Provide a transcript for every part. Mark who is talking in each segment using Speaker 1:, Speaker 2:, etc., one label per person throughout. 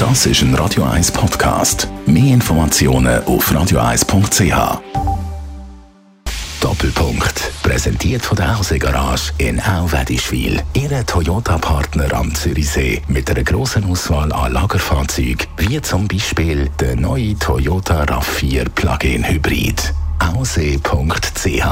Speaker 1: Das ist ein Radio 1 Podcast. Mehr Informationen auf radio1.ch. Doppelpunkt. Präsentiert von der Hause Garage in Auwedischwil. Ihre Toyota-Partner am Zürichsee mit einer grossen Auswahl an Lagerfahrzeugen, wie zum Beispiel der neue Toyota RAV4 Plug-in Hybrid. Aussee.ch.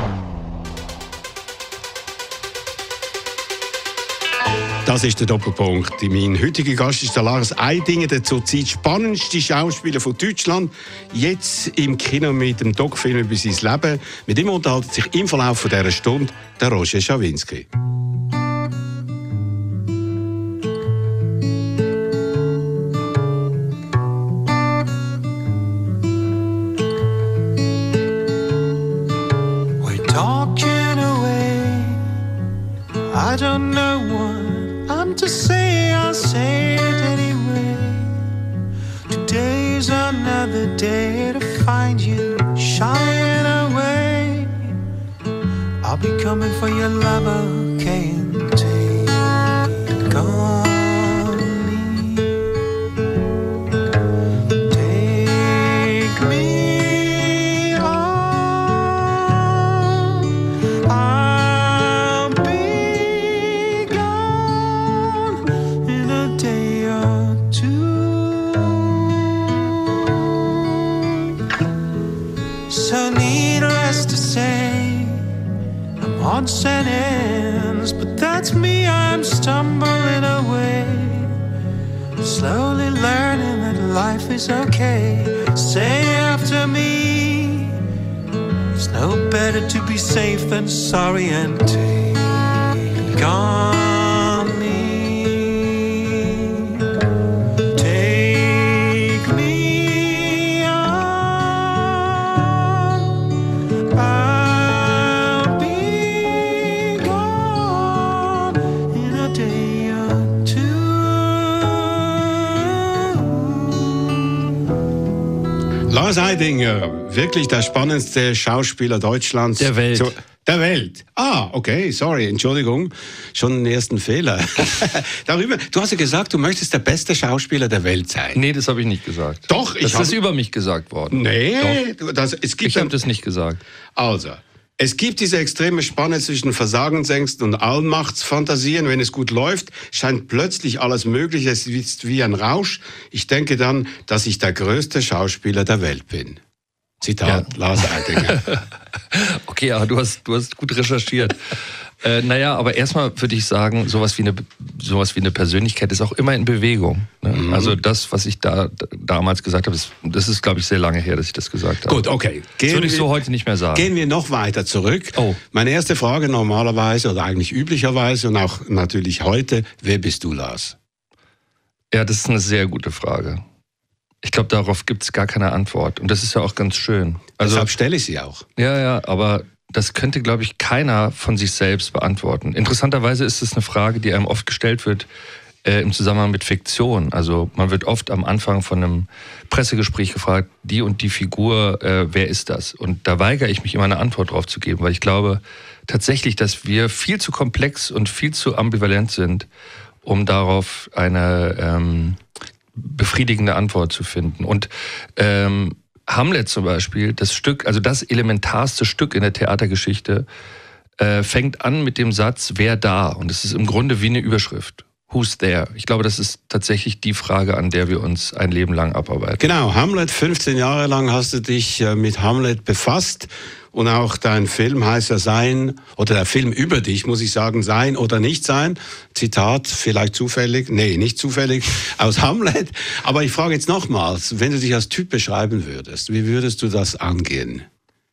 Speaker 2: Das ist der Doppelpunkt. Mein heutiger Gast ist der Lars Eidinger, der zurzeit spannendste Schauspieler von Deutschland. Jetzt im Kino mit dem Doc-Film über sein Leben. Mit ihm unterhält sich im Verlauf dieser Stunde der Roger Schawinski.
Speaker 3: We're talking away. I don't know what to say, I'll say it anyway. Today's another day to find you shying away. I'll be coming for your love, okay, and take on me. Take me on. I'll be gone in a day or two. So needless to say, I'm odds and ends, but that's me, I'm stumbling away, slowly learning that life is okay. Say after me, it's no better to be safe than sorry, and take on me. Take me on. I'll be gone in a day or two.
Speaker 2: Lars Eidinger, wirklich der spannendste Schauspieler Deutschlands.
Speaker 4: Der Welt.
Speaker 2: Der Welt. Okay, sorry, Entschuldigung. Schon einen ersten Fehler. Darüber, du hast ja gesagt, du möchtest der beste Schauspieler der Welt sein.
Speaker 4: Nee, das habe ich nicht gesagt.
Speaker 2: Doch,
Speaker 4: das ist über mich gesagt worden.
Speaker 2: Nee,
Speaker 4: Doch. Ich habe das nicht gesagt.
Speaker 2: Also, es gibt diese extreme Spanne zwischen Versagensängsten und Allmachtsfantasien. Wenn es gut läuft, scheint plötzlich alles möglich. Es ist wie ein Rausch. Ich denke dann, dass ich der größte Schauspieler der Welt bin. Zitat, ja. Lars Eidinger.
Speaker 4: Okay, aber du hast gut recherchiert. Naja, aber erstmal würde ich sagen, sowas wie eine Persönlichkeit ist auch immer in Bewegung. Ne? Mhm. Also das, was ich damals gesagt habe, das ist, glaube ich, sehr lange her, dass ich das gesagt habe.
Speaker 2: Gut, okay.
Speaker 4: Das würde ich so heute nicht mehr sagen.
Speaker 2: Gehen wir noch weiter zurück.
Speaker 4: Oh.
Speaker 2: Meine erste Frage normalerweise oder eigentlich üblicherweise und auch natürlich heute, wer bist du, Lars?
Speaker 4: Ja, das ist eine sehr gute Frage. Ich glaube, darauf gibt es gar keine Antwort. Und das ist ja auch ganz schön. Also,
Speaker 2: deshalb stelle ich sie auch.
Speaker 4: Ja, aber das könnte, glaube ich, keiner von sich selbst beantworten. Interessanterweise ist es eine Frage, die einem oft gestellt wird im Zusammenhang mit Fiktion. Also man wird oft am Anfang von einem Pressegespräch gefragt, die und die Figur, wer ist das? Und da weigere ich mich immer eine Antwort drauf zu geben, weil ich glaube tatsächlich, dass wir viel zu komplex und viel zu ambivalent sind, um darauf eine befriedigende Antwort zu finden. Und Hamlet zum Beispiel, das Stück, also das elementarste Stück in der Theatergeschichte, fängt an mit dem Satz, wer da? Und es ist im Grunde wie eine Überschrift. Who's there? Ich glaube, das ist tatsächlich die Frage, an der wir uns ein Leben lang abarbeiten.
Speaker 2: Genau, Hamlet, 15 Jahre lang hast du dich mit Hamlet befasst. Und auch dein Film heißt ja Sein, oder der Film über dich, muss ich sagen, Sein oder nicht sein. Zitat, vielleicht zufällig, nee, nicht zufällig, aus Hamlet. Aber ich frage jetzt nochmals, wenn du dich als Typ beschreiben würdest, wie würdest du das angehen?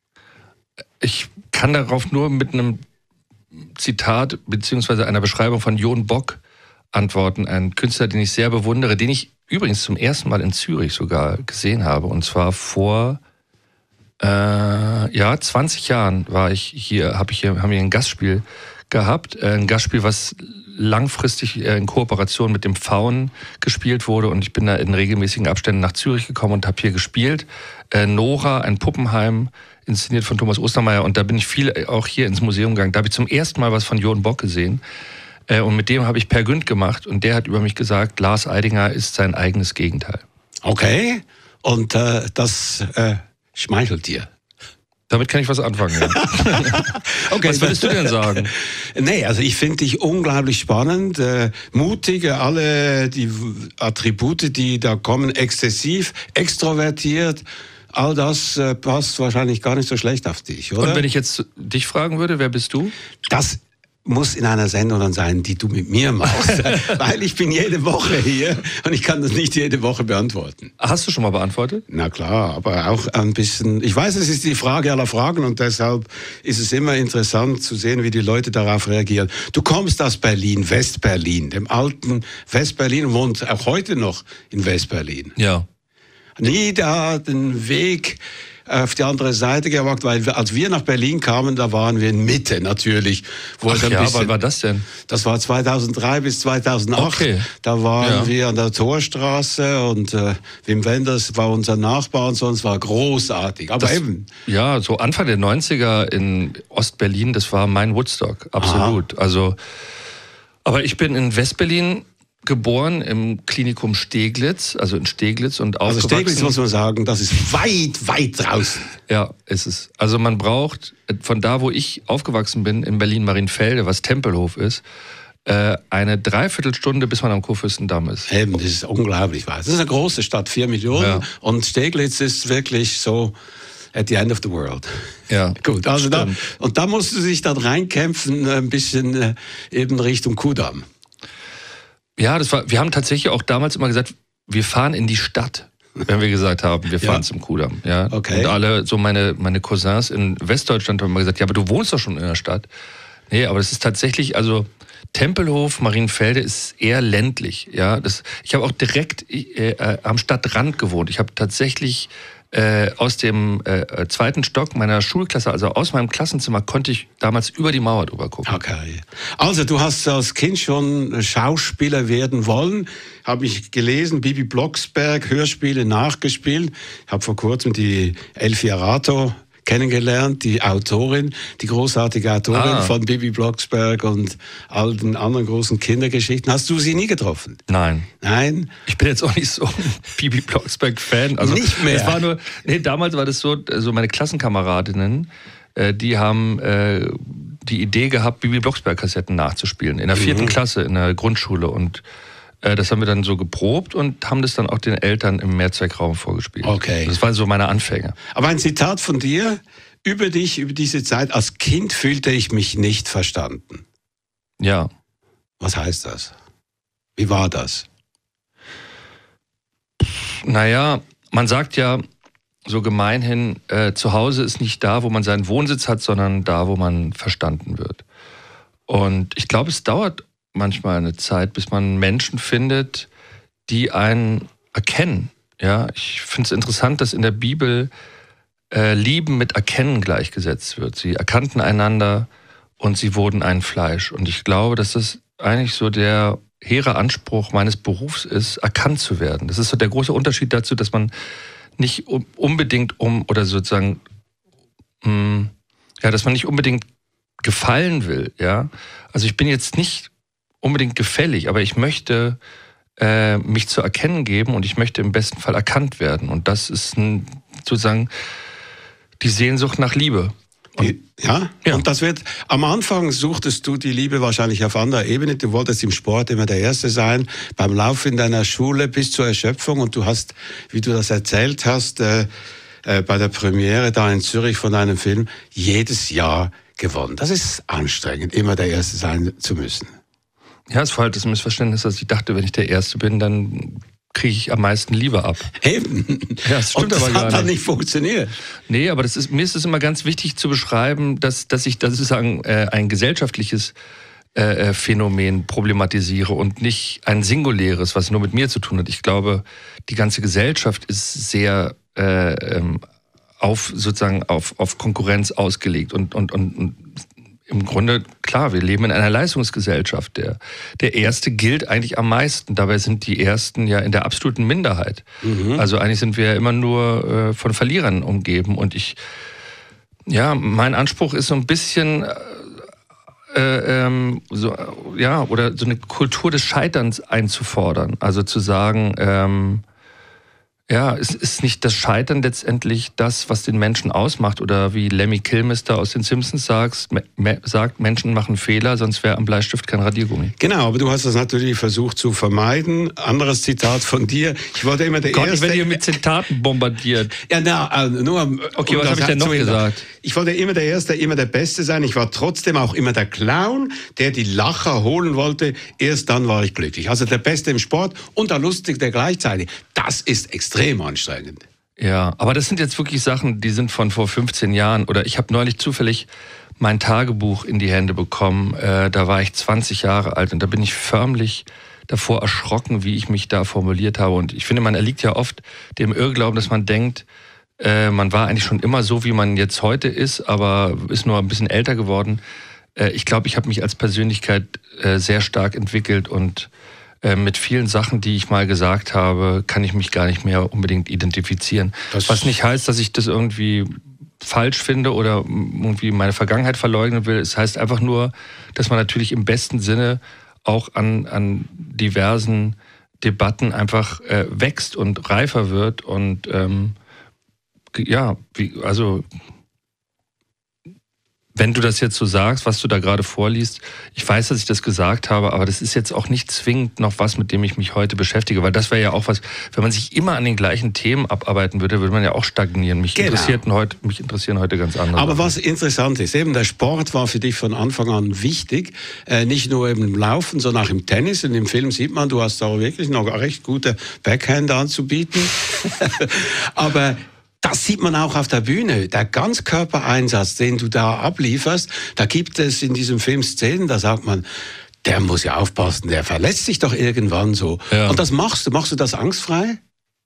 Speaker 4: Ich kann darauf nur mit einem Zitat beziehungsweise einer Beschreibung von Jon Bock antworten. Ein Künstler, den ich sehr bewundere, den ich übrigens zum ersten Mal in Zürich sogar gesehen habe. Und zwar vor 20 Jahren haben wir ein Gastspiel gehabt. Ein Gastspiel, was langfristig in Kooperation mit dem Pfauen gespielt wurde. Und ich bin da in regelmäßigen Abständen nach Zürich gekommen und habe hier gespielt. Nora, ein Puppenheim, inszeniert von Thomas Ostermeier. Und da bin ich viel auch hier ins Museum gegangen. Da habe ich zum ersten Mal was von Jon Bock gesehen. Und mit dem habe ich Per Günd gemacht und der hat über mich gesagt, Lars Eidinger ist sein eigenes Gegenteil.
Speaker 2: Okay, und das schmeichelt dir.
Speaker 4: Damit kann ich was anfangen. Ja.
Speaker 2: Okay,
Speaker 4: was würdest du denn sagen?
Speaker 2: Nee, also ich finde dich unglaublich spannend, mutig, alle die Attribute, die da kommen, exzessiv, extrovertiert, all das passt wahrscheinlich gar nicht so schlecht auf dich, oder?
Speaker 4: Und wenn ich jetzt dich fragen würde, wer bist du?
Speaker 2: Das muss in einer Sendung dann sein, die du mit mir machst, weil ich bin jede Woche hier und ich kann das nicht jede Woche beantworten.
Speaker 4: Hast du schon mal beantwortet?
Speaker 2: Na klar, aber auch ein bisschen, ich weiß, es ist die Frage aller Fragen und deshalb ist es immer interessant zu sehen, wie die Leute darauf reagieren. Du kommst aus Berlin, Westberlin, dem alten Westberlin und wohnst auch heute noch in Westberlin.
Speaker 4: Ja.
Speaker 2: Nie da den Weg auf die andere Seite gewagt, weil als wir nach Berlin kamen, da waren wir in Mitte natürlich. Wo
Speaker 4: Ach ja, wann war das denn?
Speaker 2: Das war 2003 bis 2008.
Speaker 4: Okay.
Speaker 2: Da waren wir an der Torstraße und Wim Wenders war unser Nachbar und so, und es war großartig. Aber eben.
Speaker 4: Ja, so Anfang der 90er in Ostberlin, das war mein Woodstock, absolut.
Speaker 2: Aha.
Speaker 4: Also, aber ich bin in Westberlin geboren im Klinikum Steglitz, also in Steglitz und aufgewachsen.
Speaker 2: Also Steglitz muss man sagen, das ist weit, weit draußen.
Speaker 4: Ja, ist es. Also man braucht von da, wo ich aufgewachsen bin, in Berlin-Marienfelde, was Tempelhof ist, eine Dreiviertelstunde, bis man am Kurfürstendamm ist.
Speaker 2: Eben, das ist unglaublich weit. Das ist eine große Stadt, 4 Millionen. Ja. Und Steglitz ist wirklich so at the end of the world.
Speaker 4: Ja,
Speaker 2: gut. Also da musst du dich dann reinkämpfen, ein bisschen eben Richtung Kudamm.
Speaker 4: Ja, wir haben tatsächlich auch damals immer gesagt, wir fahren in die Stadt, wenn wir gesagt haben, wir fahren zum Kudamm. Ja?
Speaker 2: Okay.
Speaker 4: Und alle, so meine Cousins in Westdeutschland haben immer gesagt, ja, aber du wohnst doch schon in der Stadt. Nee, aber es ist tatsächlich, also Tempelhof, Marienfelde ist eher ländlich. Ja? Ich habe auch direkt am Stadtrand gewohnt. Ich habe tatsächlich aus dem zweiten Stock meiner Schulklasse, also aus meinem Klassenzimmer, konnte ich damals über die Mauer drüber gucken.
Speaker 2: Okay. Also du hast als Kind schon Schauspieler werden wollen, habe ich gelesen, Bibi Blocksberg, Hörspiele nachgespielt. Ich habe vor kurzem die Elfie Arato kennengelernt, die Autorin, die großartige Autorin von Bibi Blocksberg und all den anderen großen Kindergeschichten. Hast du sie nie getroffen?
Speaker 4: Nein.
Speaker 2: Nein?
Speaker 4: Ich bin jetzt auch nicht so ein Bibi Blocksberg-Fan. Also,
Speaker 2: nicht mehr?
Speaker 4: Es war nur, damals war das so meine Klassenkameradinnen, die haben die Idee gehabt, Bibi Blocksberg-Kassetten nachzuspielen. In der 4. Klasse, in der Grundschule. Und das haben wir dann so geprobt und haben das dann auch den Eltern im Mehrzweckraum vorgespielt.
Speaker 2: Okay.
Speaker 4: Das waren so meine Anfänge.
Speaker 2: Aber ein Zitat von dir über dich, über diese Zeit. Als Kind fühlte ich mich nicht verstanden.
Speaker 4: Ja.
Speaker 2: Was heißt das? Wie war das?
Speaker 4: Naja, man sagt ja so gemeinhin, zu Hause ist nicht da, wo man seinen Wohnsitz hat, sondern da, wo man verstanden wird. Und ich glaube, es dauert manchmal eine Zeit, bis man Menschen findet, die einen erkennen. Ja, ich finde es interessant, dass in der Bibel Lieben mit Erkennen gleichgesetzt wird. Sie erkannten einander und sie wurden ein Fleisch. Und ich glaube, dass das eigentlich so der hehre Anspruch meines Berufs ist, erkannt zu werden. Das ist so der große Unterschied dazu, dass man nicht unbedingt dass man nicht unbedingt gefallen will. Ja, also ich bin jetzt nicht unbedingt gefällig, aber ich möchte mich zu erkennen geben und ich möchte im besten Fall erkannt werden. Und das ist sozusagen die Sehnsucht nach Liebe.
Speaker 2: Ja, und das wird, am Anfang suchtest du die Liebe wahrscheinlich auf anderer Ebene. Du wolltest im Sport immer der Erste sein, beim Lauf in deiner Schule bis zur Erschöpfung und du hast, wie du das erzählt hast, bei der Premiere da in Zürich von deinem Film, jedes Jahr gewonnen. Das ist anstrengend, immer der Erste sein zu müssen.
Speaker 4: Ja, es war halt das Missverständnis, dass ich dachte, wenn ich der Erste bin, dann kriege ich am meisten Liebe ab.
Speaker 2: Eben.
Speaker 4: Ja, das stimmt aber gar nicht.
Speaker 2: Und das hat dann nicht funktioniert.
Speaker 4: Nee, aber mir ist es immer ganz wichtig zu beschreiben, dass ich das sozusagen ein gesellschaftliches Phänomen problematisiere und nicht ein singuläres, was nur mit mir zu tun hat. Ich glaube, die ganze Gesellschaft ist sehr auf Konkurrenz ausgelegt und im Grunde, klar, wir leben in einer Leistungsgesellschaft. Der Erste gilt eigentlich am meisten. Dabei sind die Ersten ja in der absoluten Minderheit. Also eigentlich sind wir ja immer nur von Verlierern umgeben. Und mein Anspruch ist so ein bisschen oder so eine Kultur des Scheiterns einzufordern. Also zu sagen, es ist nicht das Scheitern letztendlich das, was den Menschen ausmacht. Oder wie Lemmy Kilmister aus den Simpsons sagt, Menschen machen Fehler, sonst wäre am Bleistift kein Radiergummi.
Speaker 2: Genau, aber du hast das natürlich versucht zu vermeiden. Anderes Zitat von dir. Ich wollte immer der Erste...
Speaker 4: Ich werde hier mit Zitaten bombardiert.
Speaker 2: Ja, nur...
Speaker 4: Okay, was habe ich denn noch gesagt?
Speaker 2: Ich wollte immer der Erste, immer der Beste sein. Ich war trotzdem auch immer der Clown, der die Lacher holen wollte. Erst dann war ich glücklich. Also der Beste im Sport und der Lustigste gleichzeitig. Das ist extrem anstrengend.
Speaker 4: Ja, aber das sind jetzt wirklich Sachen, die sind von vor 15 Jahren. Oder ich habe neulich zufällig mein Tagebuch in die Hände bekommen. Da war ich 20 Jahre alt und da bin ich förmlich davor erschrocken, wie ich mich da formuliert habe. Und ich finde, man erliegt ja oft dem Irrglauben, dass man denkt, man war eigentlich schon immer so, wie man jetzt heute ist, aber ist nur ein bisschen älter geworden. Ich glaube, ich habe mich als Persönlichkeit sehr stark entwickelt und mit vielen Sachen, die ich mal gesagt habe, kann ich mich gar nicht mehr unbedingt identifizieren. Was nicht heißt, dass ich das irgendwie falsch finde oder irgendwie meine Vergangenheit verleugnen will. Es heißt einfach nur, dass man natürlich im besten Sinne auch an diversen Debatten einfach wächst und reifer wird und wenn du das jetzt so sagst, was du da gerade vorliest, ich weiß, dass ich das gesagt habe, aber das ist jetzt auch nicht zwingend noch was, mit dem ich mich heute beschäftige, weil das wäre ja auch was, wenn man sich immer an den gleichen Themen abarbeiten würde, würde man ja auch stagnieren. Mich interessieren heute ganz andere.
Speaker 2: Aber was interessant ist, eben der Sport war für dich von Anfang an wichtig, nicht nur im Laufen, sondern auch im Tennis. Und im Film sieht man, du hast da wirklich noch recht gute Backhand anzubieten. Aber das sieht man auch auf der Bühne. Der Ganzkörpereinsatz, den du da ablieferst, da gibt es in diesem Film Szenen, da sagt man, der muss ja aufpassen, der verletzt sich doch irgendwann so. Ja. Und das machst du das angstfrei?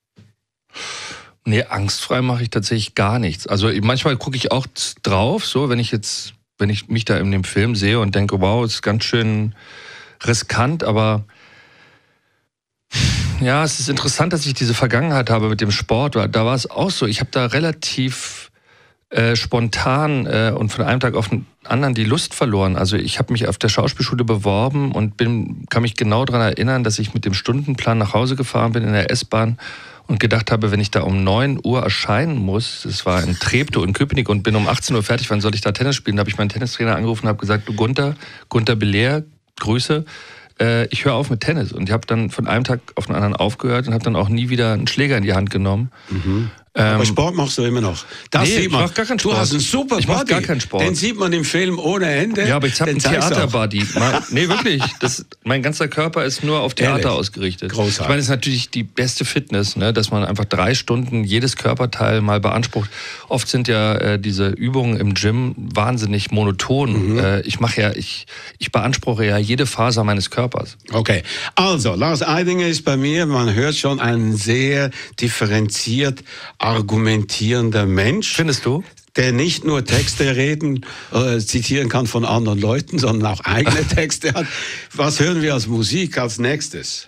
Speaker 4: Nee, angstfrei mache ich tatsächlich gar nichts. Also manchmal gucke ich auch drauf, so wenn ich mich da in dem Film sehe und denke, wow, ist ganz schön riskant, aber ja, es ist interessant, dass ich diese Vergangenheit habe mit dem Sport. Da war es auch so. Ich habe da relativ spontan und von einem Tag auf den anderen die Lust verloren. Also ich habe mich auf der Schauspielschule beworben und kann mich genau daran erinnern, dass ich mit dem Stundenplan nach Hause gefahren bin in der S-Bahn und gedacht habe, wenn ich da um 9 Uhr erscheinen muss, das war in Treptow in Köpenick und bin um 18 Uhr fertig, wann soll ich da Tennis spielen? Da habe ich meinen Tennistrainer angerufen und habe gesagt, du Gunther Belair, Grüße. Ich höre auf mit Tennis und ich habe dann von einem Tag auf den anderen aufgehört und habe dann auch nie wieder einen Schläger in die Hand genommen. Mhm.
Speaker 2: Aber Sport machst du immer noch. Das
Speaker 4: nee,
Speaker 2: sieht man.
Speaker 4: Ich mach gar keinen Sport.
Speaker 2: Du hast einen super Body.
Speaker 4: Ich mach gar keinen Sport.
Speaker 2: Den sieht man im Film ohne Ende.
Speaker 4: Ja, aber ich habe einen Theaterbody. Nee, wirklich. Mein ganzer Körper ist nur auf Theater ausgerichtet.
Speaker 2: Großartig.
Speaker 4: Ich meine, das ist natürlich die beste Fitness, ne? Dass man einfach 3 Stunden jedes Körperteil mal beansprucht. Oft sind ja diese Übungen im Gym wahnsinnig monoton. Mhm. Ich beanspruche ja jede Faser meines Körpers.
Speaker 2: Okay, also Lars Eidinger ist bei mir, man hört schon, ein sehr differenziert argumentierender Mensch.
Speaker 4: Findest du?
Speaker 2: Der nicht nur Texte zitieren kann von anderen Leuten, sondern auch eigene Texte hat. Was hören wir als Musik als nächstes?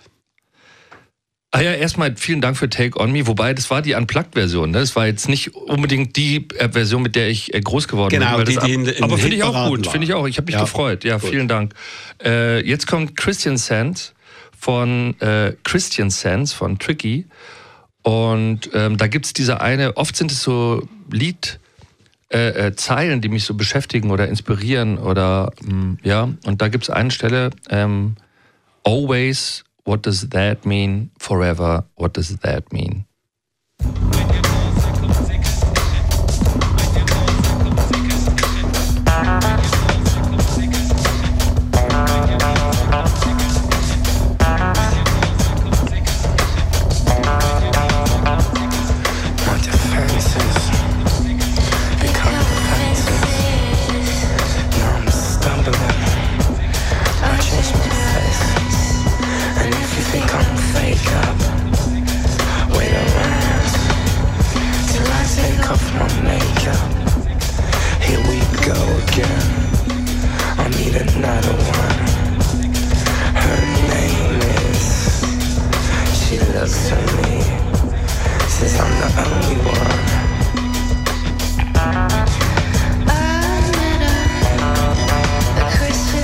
Speaker 4: Erstmal vielen Dank für Take On Me, wobei das war die Unplugged-Version. Ne? Das war jetzt nicht unbedingt die Version, mit der ich groß geworden bin.
Speaker 2: Genau,
Speaker 4: aber finde ich auch gut, finde ich auch. Ich habe mich gefreut. Ja, gut. Vielen Dank. Jetzt kommt Christian Sands von Tricky. Und da gibt es diese eine, oft sind es so Zeilen, die mich so beschäftigen oder inspirieren oder und da gibt es eine Stelle, always, what does that mean? Forever, what does that mean?
Speaker 5: Christian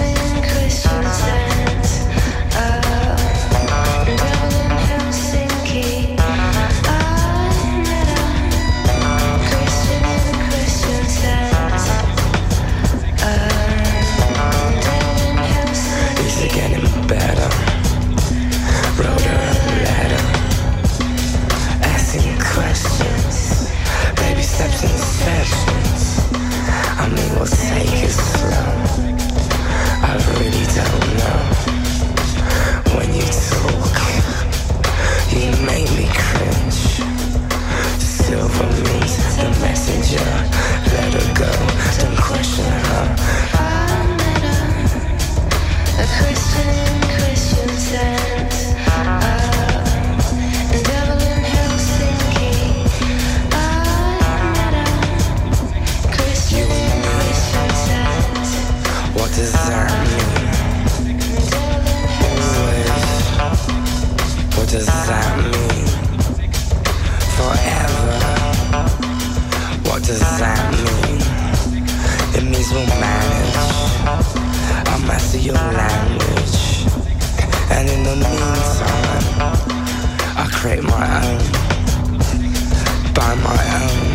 Speaker 5: that mean? Forever. What does that mean? It means we'll manage. I'll master your language. And in the meantime, I'll create my own. By my own.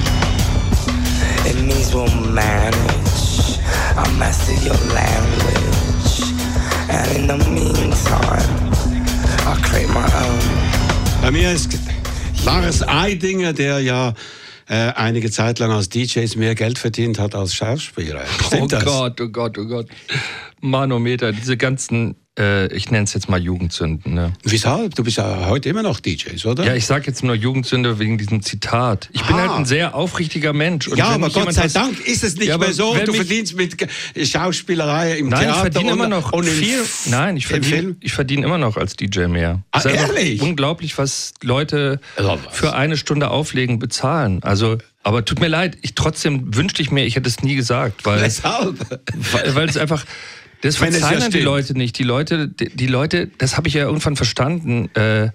Speaker 5: It means we'll manage. I'll master your language. And in the meantime, I'll create my own.
Speaker 2: Bei mir ist Lars Eidinger, der ja einige Zeit lang als DJs mehr Geld verdient hat als Schauspieler. Stimmt das?
Speaker 4: Oh Gott. Manometer, diese ganzen, ich nenne es jetzt mal Jugendsünden. Ne?
Speaker 2: Weshalb? Du bist ja heute immer noch DJs, oder?
Speaker 4: Ja, ich sage jetzt nur Jugendsünde wegen diesem Zitat. Ich bin halt ein sehr aufrichtiger Mensch. Und
Speaker 2: ja, aber Gott sei Dank ist es nicht mehr so. Du verdienst mit Schauspielerei im Theater.
Speaker 4: Ich verdiene immer noch viel. Nein, ich verdiene immer noch als DJ mehr.
Speaker 2: Ah, ehrlich?
Speaker 4: Unglaublich, was Leute für eine Stunde Auflegen bezahlen. Also, aber tut mir leid, trotzdem wünschte ich mir, ich hätte es nie gesagt.
Speaker 2: Weshalb?
Speaker 4: Weil es einfach... Das verzeihen ja die Leute nicht. Die Leute, das habe ich ja irgendwann verstanden.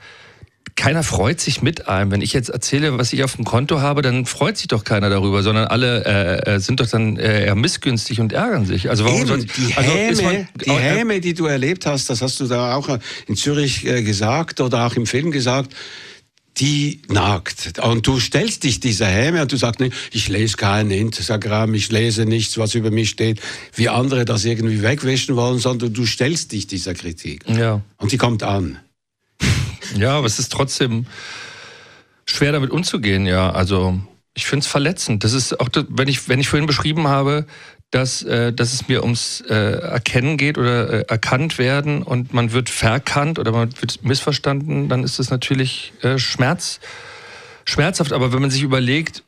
Speaker 4: Keiner freut sich mit einem. Wenn ich jetzt erzähle, was ich auf dem Konto habe, dann freut sich doch keiner darüber, sondern alle sind doch dann eher missgünstig und ärgern sich. Also warum soll
Speaker 2: die Häme, die du erlebt hast, das hast du da auch in Zürich gesagt oder auch im Film gesagt, die nagt. Und du stellst dich dieser Häme und du sagst, nee, ich lese kein Instagram, ich lese nichts, was über mich steht, wie andere das irgendwie wegwischen wollen, sondern du stellst dich dieser Kritik.
Speaker 4: Ja.
Speaker 2: Und die kommt an.
Speaker 4: Ja, aber es ist trotzdem schwer damit umzugehen, ja. Also ich finde es verletzend. Das ist auch, wenn ich vorhin beschrieben habe, dass es mir ums Erkennen geht oder erkannt werden und man wird verkannt oder man wird missverstanden, dann ist das natürlich schmerzhaft. Aber wenn man sich überlegt,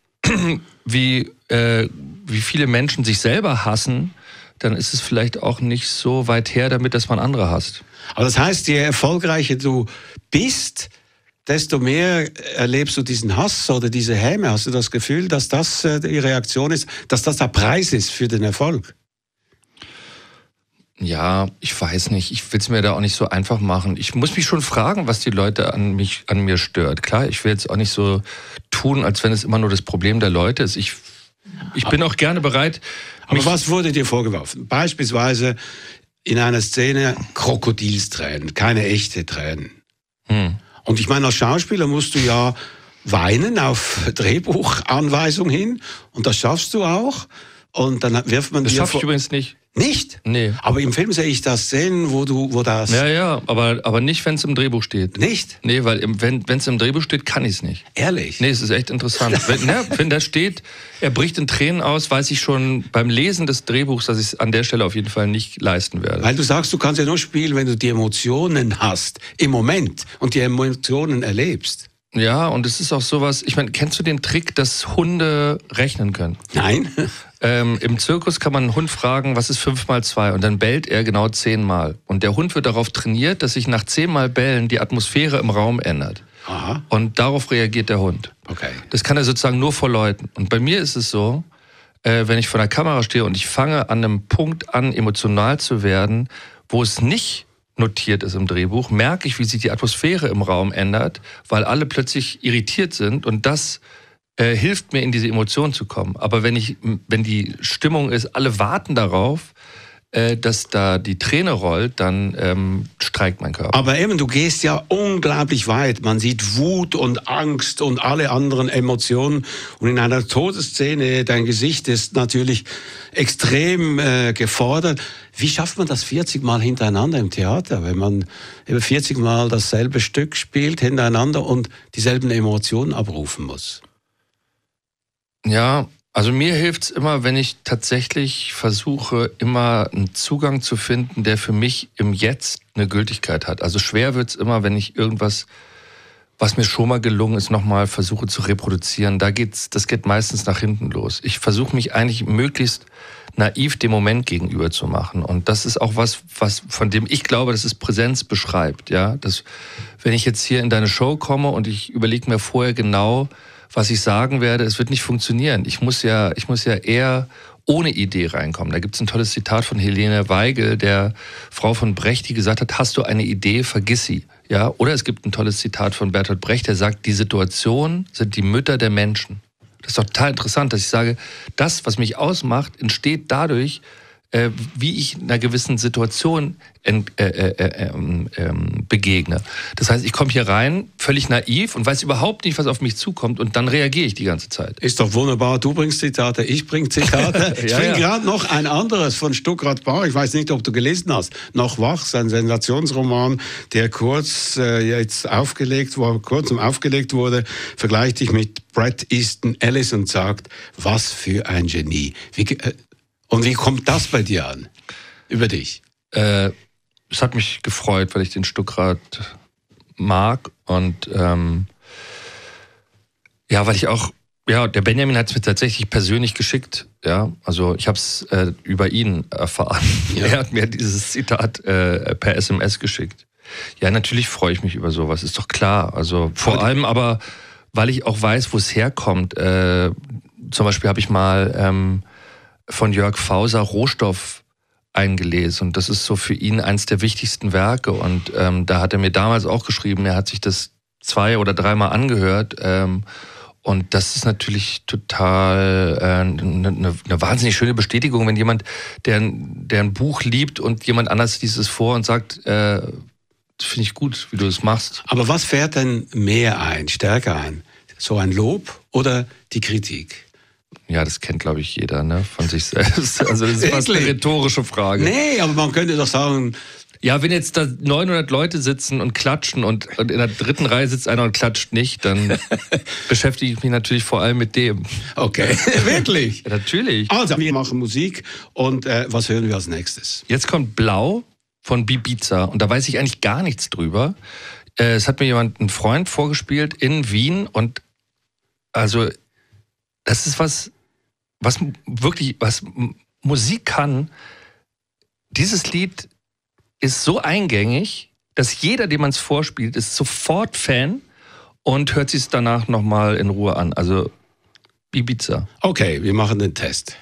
Speaker 4: wie viele Menschen sich selber hassen, dann ist es vielleicht auch nicht so weit her damit, dass man andere hasst.
Speaker 2: Aber das heißt, je erfolgreicher du bist, desto mehr erlebst du diesen Hass oder diese Häme. Hast du das Gefühl, dass das die Reaktion ist, dass das der Preis ist für den Erfolg?
Speaker 4: Ja, ich weiß nicht. Ich will es mir da auch nicht so einfach machen. Ich muss mich schon fragen, was die Leute an mir stört. Klar, ich will jetzt auch nicht so tun, als wenn es immer nur das Problem der Leute ist. Ich bin auch gerne bereit.
Speaker 2: Aber was wurde dir vorgeworfen? Beispielsweise in einer Szene Krokodilstränen, keine echte Tränen. Und ich meine, als Schauspieler musst du ja weinen auf Drehbuchanweisung hin. Und das schaffst du auch. Und dann wirft man dir...
Speaker 4: Das schaffe ich übrigens nicht.
Speaker 2: Nicht?
Speaker 4: Nee.
Speaker 2: Aber im Film sehe ich das Szenen, wo das...
Speaker 4: Ja, aber nicht, wenn es im Drehbuch steht.
Speaker 2: Nicht?
Speaker 4: Nee, weil wenn es im Drehbuch steht, kann ich es nicht.
Speaker 2: Ehrlich?
Speaker 4: Nee, es ist echt interessant. Wenn da steht, er bricht in Tränen aus, weiß ich schon beim Lesen des Drehbuchs, dass ich es an der Stelle auf jeden Fall nicht leisten werde.
Speaker 2: Weil du sagst, du kannst ja nur spielen, wenn du die Emotionen hast, im Moment, und die Emotionen erlebst.
Speaker 4: Ja, und es ist auch sowas, ich meine, kennst du den Trick, dass Hunde rechnen können?
Speaker 2: Nein.
Speaker 4: Im Zirkus kann man einen Hund fragen, was ist 5 mal 2? Und dann bellt er genau 10 Mal. Und der Hund wird darauf trainiert, dass sich nach 10 Mal Bellen die Atmosphäre im Raum ändert.
Speaker 2: Aha.
Speaker 4: Und darauf reagiert der Hund.
Speaker 2: Okay.
Speaker 4: Das kann er sozusagen nur vor Leuten. Und bei mir ist es so, wenn ich vor der Kamera stehe und ich fange an einem Punkt an, emotional zu werden, wo es nicht notiert ist im Drehbuch, merke ich, wie sich die Atmosphäre im Raum ändert, weil alle plötzlich irritiert sind und das hilft mir, in diese Emotion zu kommen. Aber wenn die Stimmung ist, alle warten darauf, dass da die Träne rollt, dann streikt mein Körper.
Speaker 2: Aber eben, du gehst ja unglaublich weit. Man sieht Wut und Angst und alle anderen Emotionen. Und in einer Todesszene, dein Gesicht ist natürlich extrem gefordert. Wie schafft man das 40 Mal hintereinander im Theater, wenn man eben 40 Mal dasselbe Stück spielt hintereinander und dieselben Emotionen abrufen muss?
Speaker 4: Ja, also mir hilft es immer, wenn ich tatsächlich versuche, immer einen Zugang zu finden, der für mich im Jetzt eine Gültigkeit hat. Also schwer wird es immer, wenn ich irgendwas, was mir schon mal gelungen ist, nochmal versuche zu reproduzieren. Das geht meistens nach hinten los. Ich versuche mich eigentlich möglichst naiv dem Moment gegenüber zu machen. Und das ist auch was von dem ich glaube, dass es Präsenz beschreibt. Ja, dass, wenn ich jetzt hier in deine Show komme und ich überlege mir vorher genau, was ich sagen werde, es wird nicht funktionieren. Ich muss ja eher ohne Idee reinkommen. Da gibt es ein tolles Zitat von Helene Weigel, der Frau von Brecht, die gesagt hat, hast du eine Idee, vergiss sie. Ja, oder es gibt ein tolles Zitat von Bertolt Brecht, der sagt, die Situationen sind die Mütter der Menschen. Das ist doch total interessant, dass ich sage, das, was mich ausmacht, entsteht dadurch, wie ich einer gewissen Situation begegne. Das heißt, ich komme hier rein, völlig naiv und weiß überhaupt nicht, was auf mich zukommt und dann reagiere ich die ganze Zeit.
Speaker 2: Ist doch wunderbar, du bringst Zitate, ich bringe Zitate. Ich bringe gerade noch ein anderes von Stuckrad Barre, ich weiß nicht, ob du gelesen hast, Noch wach, sein Sensationsroman, der kurzem aufgelegt wurde, vergleicht dich mit Bret Easton Ellis und sagt, was für ein Genie. Und wie kommt das bei dir an? Über dich?
Speaker 4: Es hat mich gefreut, weil ich den Stuckrad mag und weil ich auch, der Benjamin hat es mir tatsächlich persönlich geschickt, ja, also ich habe es über ihn erfahren. Ja. Er hat mir dieses Zitat per SMS geschickt. Ja, natürlich freue ich mich über sowas, ist doch klar. Also vor allem aber, weil ich auch weiß, wo es herkommt. Zum Beispiel habe ich mal von Jörg Fauser Rohstoff eingelesen und das ist so für ihn eins der wichtigsten Werke und da hat er mir damals auch geschrieben, er hat sich das 2 oder 3 Mal angehört und das ist natürlich total eine wahnsinnig schöne Bestätigung, wenn jemand, der ein Buch liebt und jemand anders liest es vor und sagt, finde ich gut, wie du es machst.
Speaker 2: Aber was fährt denn stärker ein? So ein Lob oder die Kritik?
Speaker 4: Ja, das kennt, glaube ich, jeder, ne, von sich selbst. Also das ist fast eine rhetorische Frage.
Speaker 2: Nee, aber man könnte doch sagen...
Speaker 4: Ja, wenn jetzt da 900 Leute sitzen und klatschen und in der 3. Reihe sitzt einer und klatscht nicht, dann beschäftige ich mich natürlich vor allem mit dem.
Speaker 2: Okay, wirklich?
Speaker 4: Ja, natürlich.
Speaker 2: Also, wir machen Musik und was hören wir als nächstes?
Speaker 4: Jetzt kommt Blau von Bibiza und da weiß ich eigentlich gar nichts drüber. Es hat mir ein Freund vorgespielt in Wien und also... Das ist was Musik kann. Dieses Lied ist so eingängig, dass jeder, dem man es vorspielt, ist sofort Fan und hört sich es danach nochmal in Ruhe an. Also Ibiza.
Speaker 2: Okay, wir machen den Test.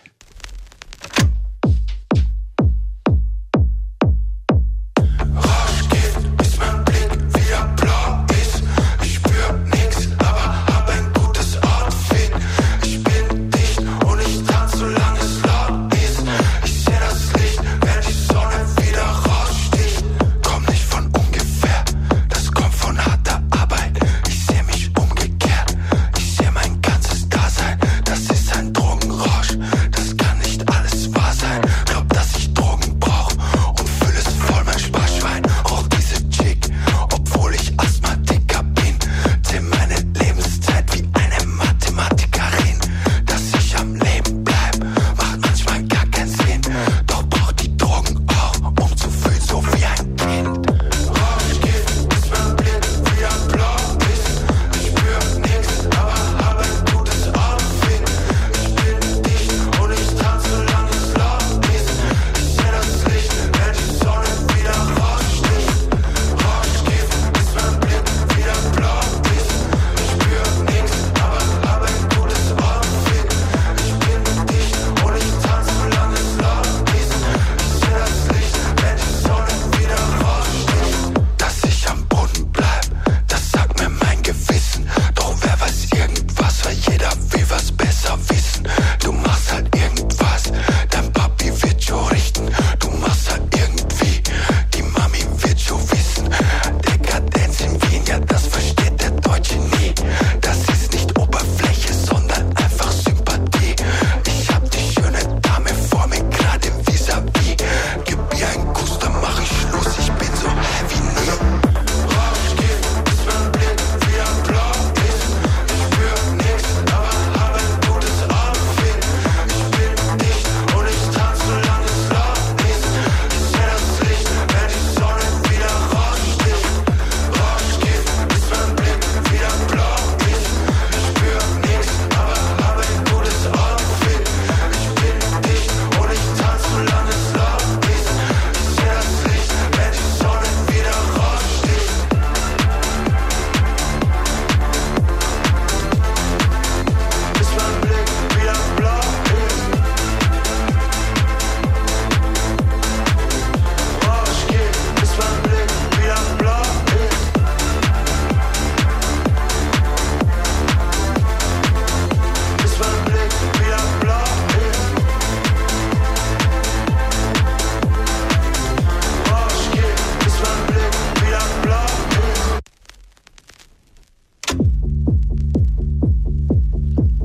Speaker 5: Das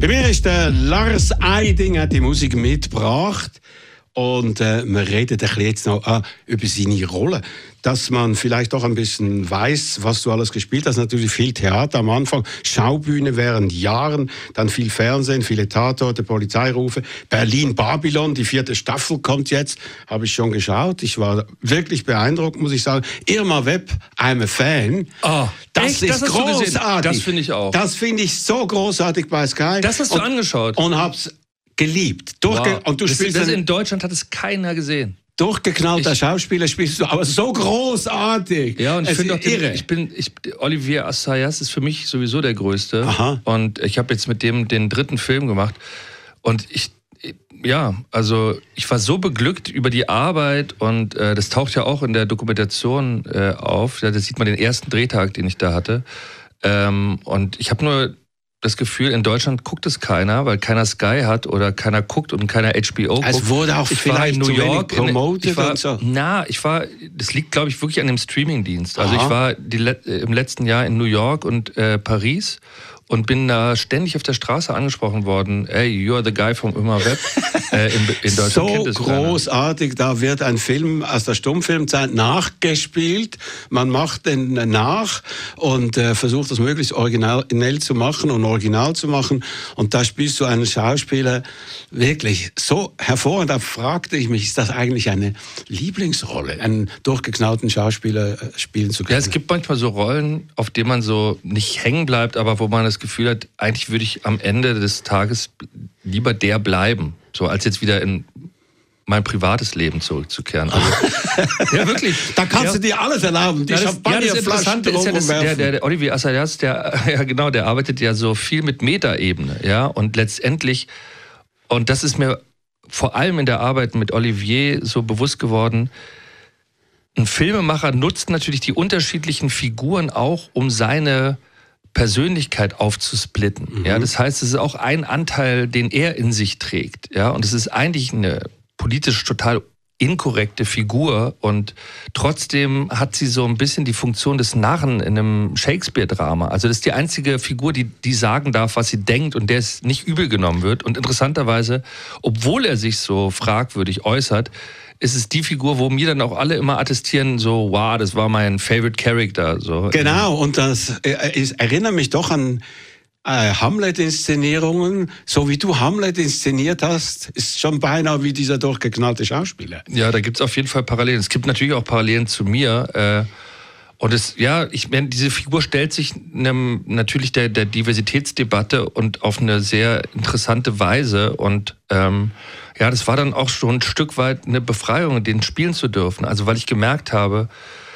Speaker 2: Bei mir ist der Lars Eiding, hat die Musik mitgebracht. Und wir reden ein bisschen jetzt noch über seine Rolle. Dass man vielleicht auch ein bisschen weiß, was du alles gespielt hast. Natürlich viel Theater am Anfang, Schaubühne während Jahren, dann viel Fernsehen, viele Tatorte, Polizeirufe. Berlin Babylon, die 4. Staffel kommt jetzt, habe ich schon geschaut. Ich war wirklich beeindruckt, muss ich sagen. Irma Webb, I'm a Fan.
Speaker 4: Oh,
Speaker 2: das ist das großartig.
Speaker 4: Das finde ich auch.
Speaker 2: Das finde ich so großartig bei Sky.
Speaker 4: Das hast du angeschaut.
Speaker 2: Und hab's geliebt.
Speaker 4: Wow.
Speaker 2: Und du spielst
Speaker 4: das in Deutschland hat es keiner gesehen.
Speaker 2: Durchgeknallter Schauspieler spielst du, aber so großartig.
Speaker 4: Ja, und ich finde auch,
Speaker 2: irre.
Speaker 4: Olivier Assayas ist für mich sowieso der Größte.
Speaker 2: Aha.
Speaker 4: Und ich habe jetzt mit dem den 3. Film gemacht. Und ich war so beglückt über die Arbeit und das taucht ja auch in der Dokumentation auf. Da sieht man den ersten Drehtag, den ich da hatte. Und ich habe nur das Gefühl, in Deutschland guckt es keiner, weil keiner Sky hat oder keiner guckt und keiner HBO guckt.
Speaker 2: Es wurde auch vielleicht zu wenig promotet und so.
Speaker 4: Das liegt, glaube ich, wirklich an dem Streamingdienst. Also ich war im letzten Jahr in New York und Paris und bin da ständig auf der Straße angesprochen worden. Hey, you are the guy from Irma Webb. In Deutschland
Speaker 2: so
Speaker 4: kennt es
Speaker 2: großartig, da wird ein Film aus der Stummfilmzeit nachgespielt. Man macht den nach und versucht das möglichst originell zu machen und original zu machen. Und da spielst du einen Schauspieler wirklich so hervorragend. Da fragte ich mich, ist das eigentlich eine Lieblingsrolle, einen durchgeknallten Schauspieler spielen zu können?
Speaker 4: Ja, es gibt manchmal so Rollen, auf denen man so nicht hängen bleibt, aber wo man das Gefühl hat, eigentlich würde ich am Ende des Tages lieber der bleiben, so als jetzt wieder in mein privates Leben zurückzukehren. Also, ja, wirklich.
Speaker 2: Da kannst du dir alles erlauben.
Speaker 4: Das Interessante ist ja, der Olivier Assayas, der arbeitet ja so viel mit Metaebene, ja, und letztendlich, und das ist mir vor allem in der Arbeit mit Olivier so bewusst geworden, ein Filmemacher nutzt natürlich die unterschiedlichen Figuren auch, um seine Persönlichkeit aufzusplitten. Mhm. Ja, das heißt, es ist auch ein Anteil, den er in sich trägt. Ja, und es ist eigentlich eine politisch total inkorrekte Figur und trotzdem hat sie so ein bisschen die Funktion des Narren in einem Shakespeare-Drama. Also das ist die einzige Figur, die sagen darf, was sie denkt und der es nicht übel genommen wird. Und interessanterweise, obwohl er sich so fragwürdig äußert, ist es die Figur, wo mir dann auch alle immer attestieren, so, wow, das war mein favorite Character. So.
Speaker 2: Genau, und das erinnert mich doch an Hamlet-Inszenierungen. So wie du Hamlet inszeniert hast, ist schon beinahe wie dieser durchgeknallte Schauspieler.
Speaker 4: Ja, da gibt es auf jeden Fall Parallelen. Es gibt natürlich auch Parallelen zu mir. Und ich meine, diese Figur stellt sich natürlich der Diversitätsdebatte und auf eine sehr interessante Weise. Und das war dann auch schon ein Stück weit eine Befreiung, den spielen zu dürfen. Also weil ich gemerkt habe,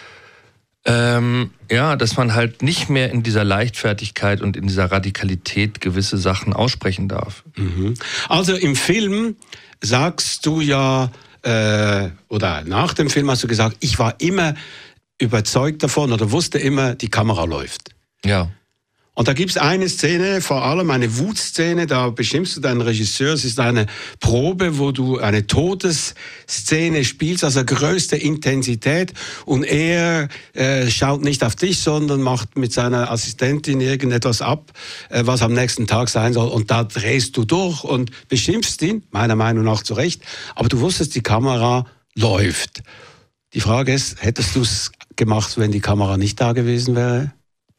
Speaker 4: dass man halt nicht mehr in dieser Leichtfertigkeit und in dieser Radikalität gewisse Sachen aussprechen darf.
Speaker 2: Mhm. Also im Film sagst du ja, oder nach dem Film hast du gesagt, ich war immer überzeugt davon oder wusste immer, die Kamera läuft.
Speaker 4: Ja.
Speaker 2: Und da gibt es eine Szene, vor allem eine Wutszene, da bestimmst du deinen Regisseur, es ist eine Probe, wo du eine Todesszene spielst, also größte Intensität und er schaut nicht auf dich, sondern macht mit seiner Assistentin irgendetwas ab, was am nächsten Tag sein soll und da drehst du durch und beschimpfst ihn, meiner Meinung nach zu Recht, aber du wusstest, die Kamera läuft. Die Frage ist, hättest du es gemacht, wenn die Kamera nicht da gewesen wäre?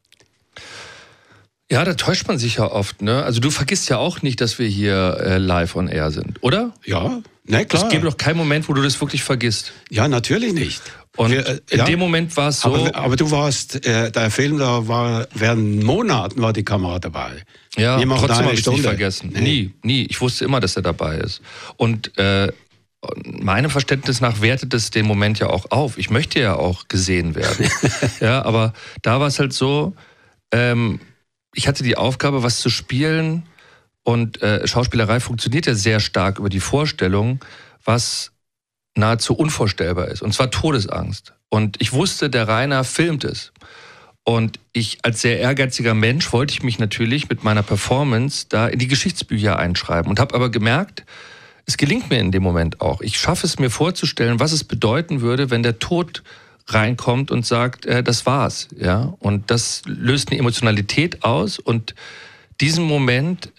Speaker 4: Ja, da täuscht man sich ja oft, ne? Also du vergisst ja auch nicht, dass wir hier live on air sind, oder?
Speaker 2: Ja, ne, klar.
Speaker 4: Es gäbe doch keinen Moment, wo du das wirklich vergisst.
Speaker 2: Ja, natürlich nicht.
Speaker 4: Und in dem Moment war es so...
Speaker 2: Aber du warst, der Film, während Monaten war die Kamera dabei.
Speaker 4: Ja, trotzdem habe ich es nicht vergessen. Nee. Nie. Ich wusste immer, dass er dabei ist. Und meinem Verständnis nach wertet es den Moment ja auch auf. Ich möchte ja auch gesehen werden. Ja, aber da war es halt so... ich hatte die Aufgabe, was zu spielen und Schauspielerei funktioniert ja sehr stark über die Vorstellung, was nahezu unvorstellbar ist. Und zwar Todesangst. Und ich wusste, der Rainer filmt es. Und ich als sehr ehrgeiziger Mensch wollte ich mich natürlich mit meiner Performance da in die Geschichtsbücher einschreiben und habe aber gemerkt, es gelingt mir in dem Moment auch. Ich schaffe es mir vorzustellen, was es bedeuten würde, wenn der Tod reinkommt und sagt, das war's. Ja? Und das löst eine Emotionalität aus und diesen Moment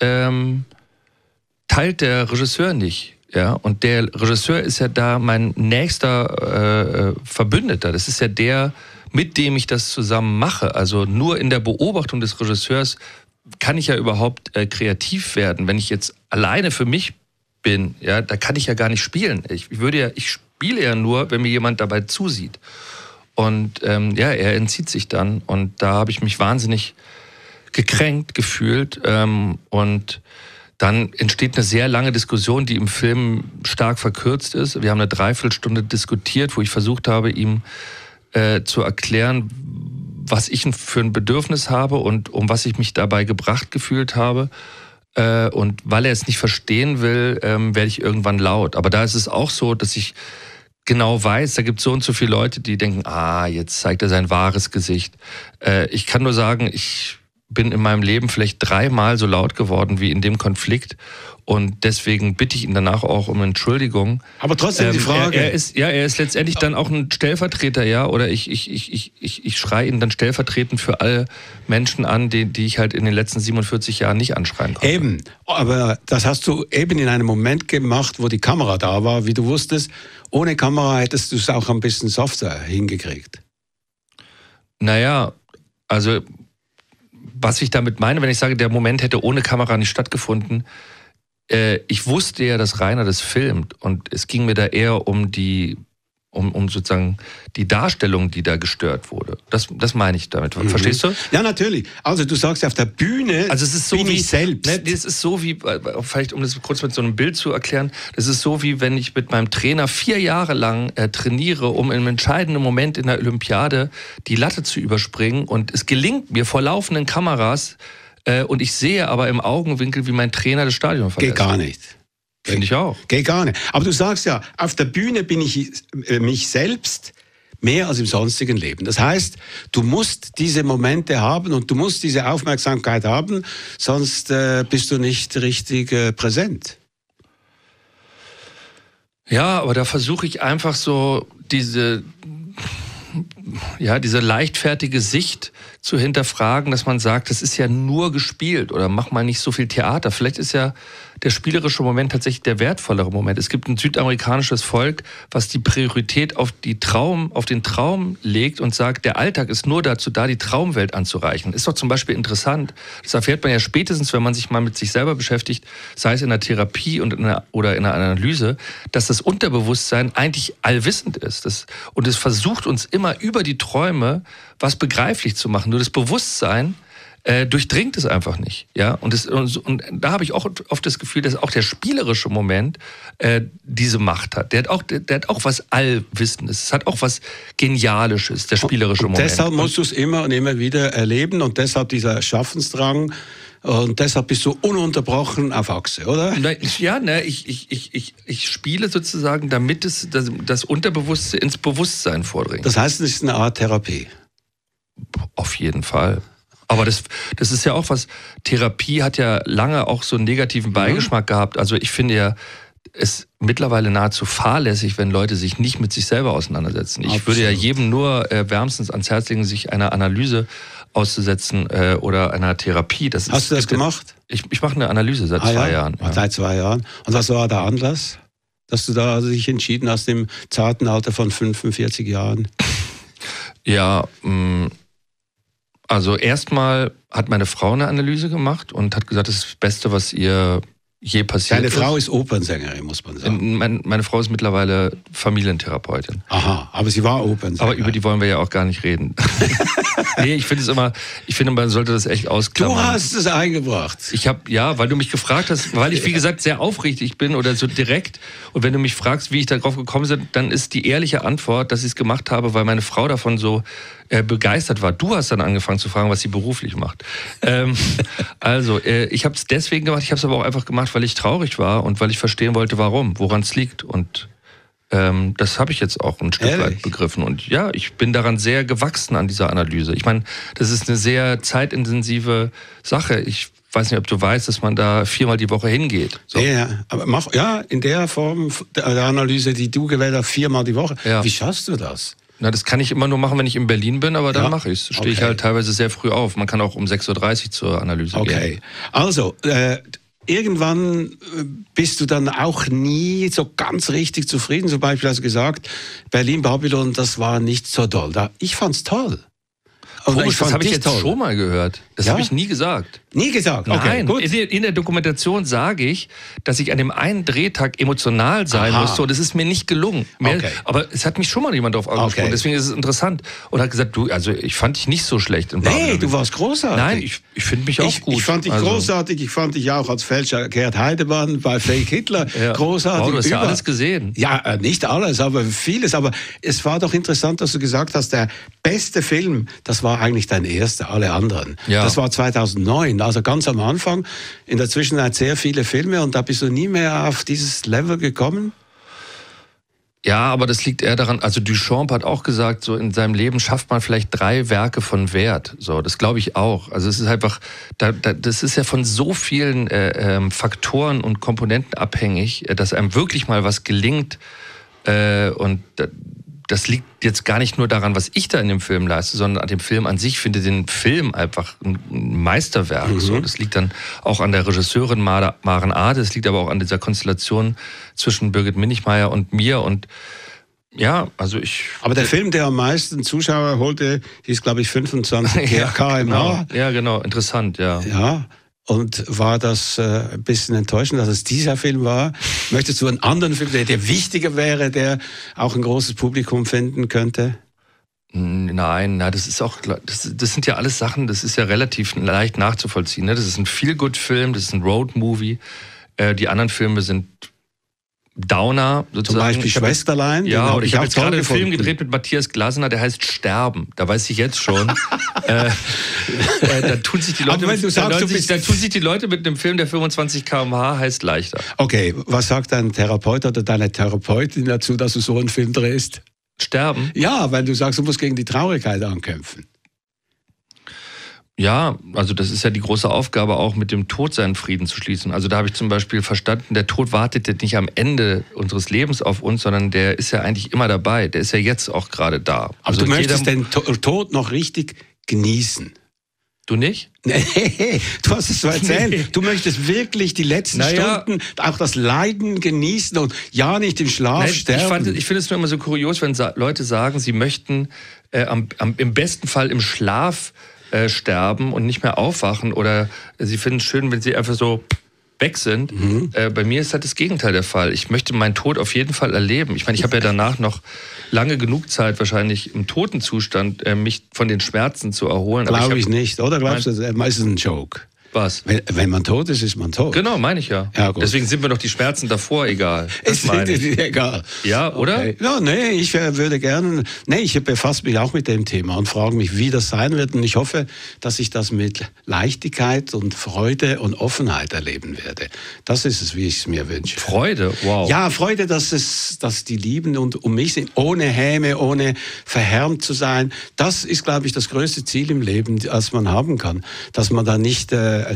Speaker 4: teilt der Regisseur nicht. Ja? Und der Regisseur ist ja da mein nächster Verbündeter. Das ist ja der, mit dem ich das zusammen mache. Also nur in der Beobachtung des Regisseurs kann ich ja überhaupt kreativ werden. Wenn ich jetzt alleine für mich bin, ja, da kann ich ja gar nicht spielen. Ich spiele ja nur, wenn mir jemand dabei zusieht. Und er entzieht sich dann. Und da habe ich mich wahnsinnig gekränkt gefühlt. Und dann entsteht eine sehr lange Diskussion, die im Film stark verkürzt ist. Wir haben eine 3/4 Stunde diskutiert, wo ich versucht habe, ihm zu erklären, was ich für ein Bedürfnis habe und um was ich mich dabei gebracht gefühlt habe. Und weil er es nicht verstehen will, werde ich irgendwann laut. Aber da ist es auch so, dass ich genau weiß, da gibt es so und so viele Leute, die denken, jetzt zeigt er sein wahres Gesicht. Ich kann nur sagen, ich bin in meinem Leben vielleicht 3-mal so laut geworden wie in dem Konflikt. Und deswegen bitte ich ihn danach auch um Entschuldigung. Aber trotzdem die Frage. Er ist letztendlich dann auch ein Stellvertreter, ja, oder ich schreie ihn dann stellvertretend für alle Menschen an, die ich halt in den letzten 47 Jahren nicht anschreien konnte. Eben, aber das hast du eben in einem Moment gemacht, wo die Kamera da war, wie du wusstest. Ohne Kamera hättest du es auch ein bisschen softer hingekriegt. Naja, also was ich damit meine, wenn ich sage, der Moment hätte ohne Kamera nicht stattgefunden, ich wusste ja, dass Rainer das filmt und es ging mir da eher um sozusagen die Darstellung, die da gestört wurde. Das meine ich damit. Verstehst du? Ja, natürlich. Also du sagst auf der Bühne, also es ist so wie selbst. Ne, es ist so wie, vielleicht um das kurz mit so einem Bild zu erklären, das ist so wie, wenn ich mit meinem Trainer 4 Jahre lang trainiere, um im entscheidenden Moment in der Olympiade die Latte zu überspringen und es gelingt mir vor laufenden Kameras und ich sehe aber im Augenwinkel, wie mein Trainer das Stadion verlässt. Geht gar nicht. Finde ich auch. Geht gar nicht. Aber du sagst ja, auf der Bühne bin ich mich selbst mehr als im sonstigen Leben. Das heißt, du musst diese Momente haben und du musst diese Aufmerksamkeit haben, sonst bist du nicht richtig präsent. Ja, aber da versuche ich einfach so diese leichtfertige Sicht zu hinterfragen, dass man sagt, das ist ja nur gespielt oder mach mal nicht so viel Theater. Vielleicht ist ja der spielerische Moment tatsächlich der wertvollere Moment. Es gibt ein südamerikanisches Volk, was die Priorität auf den Traum legt und sagt, der Alltag ist nur dazu da, die Traumwelt anzureichen. Ist doch zum Beispiel interessant. Das erfährt man ja spätestens, wenn man sich mal mit sich selber beschäftigt, sei es in der Therapie oder in der Analyse, dass das Unterbewusstsein eigentlich allwissend ist. Und es versucht uns immer über die Träume was begreiflich zu machen. Nur das Bewusstsein durchdringt es einfach nicht. Ja? Und da habe ich auch oft das Gefühl, dass auch der spielerische Moment diese Macht hat. Der hat auch was Allwissendes. Es hat auch was Genialisches, der spielerische Moment. Deshalb musst du es immer und immer wieder erleben und deshalb dieser Schaffensdrang. Und deshalb bist du ununterbrochen auf Achse, oder? Ich spiele sozusagen, damit es das Unterbewusste ins Bewusstsein vordringt. Das heißt, es ist eine Art Therapie? Auf jeden Fall. Aber das ist ja auch was, Therapie hat ja lange auch so einen negativen Beigeschmack gehabt. Also ich finde ja, es mittlerweile nahezu fahrlässig, wenn Leute sich nicht mit sich selber auseinandersetzen. Ich würde ja jedem nur wärmstens ans Herz legen, sich einer Analyse auszusetzen oder einer Therapie. Hast du das gemacht? Ich mache eine Analyse seit 2 Jahren. Ja. Seit 2 Jahren. Und was war der Anlass, dass du da dich entschieden hast im zarten Alter von 45 Jahren? Ja, also erstmal hat meine Frau eine Analyse gemacht und hat gesagt, das ist das Beste, was ihr je passiert ist. Deine Frau ist Opernsängerin, muss man sagen. Meine Frau ist mittlerweile Familientherapeutin. Aha, aber sie war Opernsängerin. Aber über die wollen wir ja auch gar nicht reden. Nee, ich finde, man sollte das echt ausklammern. Du hast es eingebracht. Weil du mich gefragt hast, weil ich, wie gesagt, sehr aufrichtig bin oder so direkt. Und wenn du mich fragst, wie ich darauf gekommen bin, dann ist die ehrliche Antwort, dass ich es gemacht habe, weil meine Frau davon so begeistert war. Du hast dann angefangen zu fragen, was sie beruflich macht. Ich habe es deswegen gemacht, ich habe es aber auch einfach gemacht, weil ich traurig war und weil ich verstehen wollte, woran es liegt. Und das habe ich jetzt auch ein Stück weit begriffen. Und ja, ich bin daran sehr gewachsen an dieser Analyse. Ich meine, das ist eine sehr zeitintensive Sache. Ich weiß nicht, ob du weißt, dass man da 4-mal die Woche hingeht. So. Ja, aber in der Form der Analyse, die du gewählt hast, 4-mal die Woche. Ja. Wie schaffst du das? Na, das kann ich immer nur machen, wenn ich in Berlin bin, aber dann mache ich es. Stehe ich halt teilweise sehr früh auf. Man kann auch um 6.30 Uhr zur Analyse gehen.
Speaker 2: Okay, also irgendwann bist du dann auch nie so ganz richtig zufrieden. Zum Beispiel hast du gesagt, Berlin-Babylon, das war nicht so toll. Ich fand's toll.
Speaker 4: Komisch, das habe ich jetzt schon mal gehört. Das habe ich nie gesagt.
Speaker 2: Nie gesagt? Okay,
Speaker 4: nein,
Speaker 2: gut.
Speaker 4: In der Dokumentation sage ich, dass ich an dem einen Drehtag emotional sein musste und es ist mir nicht gelungen. Aber es hat mich schon mal jemand darauf angesprochen, deswegen ist es interessant. Und hat gesagt, ich fand dich nicht so schlecht.
Speaker 2: Nee, du warst großartig.
Speaker 4: Nein, ich finde mich auch gut.
Speaker 2: Ich fand dich großartig, ich fand dich auch als Fälscher Gerd Heidemann bei Fake Hitler großartig.
Speaker 4: Wow, du hast ja alles gesehen.
Speaker 2: Ja, nicht alles, aber vieles. Aber es war doch interessant, dass du gesagt hast, der beste Film, das war eigentlich dein erster, alle anderen. Ja. Das war 2009. Also ganz am Anfang, in der Zwischenzeit sehr viele Filme und da bist du nie mehr auf dieses Level gekommen?
Speaker 4: Ja, aber das liegt eher daran, also Duchamp hat auch gesagt, so in seinem Leben schafft man vielleicht 3 Werke von Wert. So, das glaube ich auch. Also es ist einfach, das ist ja von so vielen Faktoren und Komponenten abhängig, dass einem wirklich mal was gelingt und das liegt jetzt gar nicht nur daran, was ich da in dem Film leiste, sondern an dem Film an sich. Ich finde den Film einfach ein Meisterwerk. So, das liegt dann auch an der Regisseurin Maren Ade, es liegt aber auch an dieser Konstellation zwischen Birgit Minichmeier und mir und ja, also
Speaker 2: Aber der Film, der am meisten Zuschauer holte, hieß, glaube ich, 25 km/h.
Speaker 4: Ja, genau, interessant, ja.
Speaker 2: Ja. Und war das ein bisschen enttäuschend, dass es dieser Film war? Möchtest du einen anderen Film, der wichtiger wäre, der auch ein großes Publikum finden könnte?
Speaker 4: Nein, das ist auch, das sind ja alles Sachen, das ist ja relativ leicht nachzuvollziehen. Ne? Das ist ein Feel-Good-Film, das ist ein Road-Movie. Die anderen Filme sind Downer, sozusagen.
Speaker 2: Zum Beispiel Schwesterlein.
Speaker 4: Ja, oder ich habe jetzt gerade einen Film gedreht mit Matthias Glasner, der heißt Sterben. Da weiß ich jetzt schon. Da tun sich die Leute, mit einem Film, der 25 km/h heißt, leichter.
Speaker 2: Okay, was sagt dein Therapeut oder deine Therapeutin dazu, dass du so einen Film drehst?
Speaker 4: Sterben?
Speaker 2: Ja, weil du sagst, du musst gegen die Traurigkeit ankämpfen.
Speaker 4: Ja, also das ist ja die große Aufgabe, auch mit dem Tod seinen Frieden zu schließen. Also da habe ich zum Beispiel verstanden, der Tod wartet nicht am Ende unseres Lebens auf uns, sondern der ist ja eigentlich immer dabei. Der ist ja jetzt auch gerade da.
Speaker 2: Aber also du möchtest den Tod noch richtig genießen.
Speaker 4: Du nicht?
Speaker 2: Nee, du hast es so erzählt. Nee. Du möchtest wirklich die letzten Stunden, auch das Leiden genießen und ja nicht im Schlaf sterben.
Speaker 4: Ich finde es nur immer so kurios, wenn Leute sagen, sie möchten im besten Fall im Schlaf sterben und nicht mehr aufwachen oder sie finden es schön, wenn sie einfach so weg sind. Bei mir ist halt das Gegenteil der Fall. Ich möchte meinen Tod auf jeden Fall erleben. Ich meine, ich habe ja danach noch lange genug Zeit wahrscheinlich im Totenzustand, mich von den Schmerzen zu erholen.
Speaker 2: Glaube ich nicht, oder? Glaubst du, das ist meistens ein Joke?
Speaker 4: Was?
Speaker 2: Wenn man tot ist, ist man tot.
Speaker 4: Genau, meine ich ja. Deswegen sind mir doch die Schmerzen davor egal. Das meine ich.
Speaker 2: Egal.
Speaker 4: Ja, oder?
Speaker 2: Okay. Ja, nee, ich würde gerne... Nee, ich befasse mich auch mit dem Thema und frage mich, wie das sein wird. Und ich hoffe, dass ich das mit Leichtigkeit und Freude und Offenheit erleben werde. Das ist es, wie ich es mir wünsche.
Speaker 4: Freude? Wow.
Speaker 2: Ja, Freude, dass die lieben und um mich sind, ohne Häme, ohne verhärmt zu sein. Das ist, glaube ich, das größte Ziel im Leben, das man haben kann. Dass man da nicht...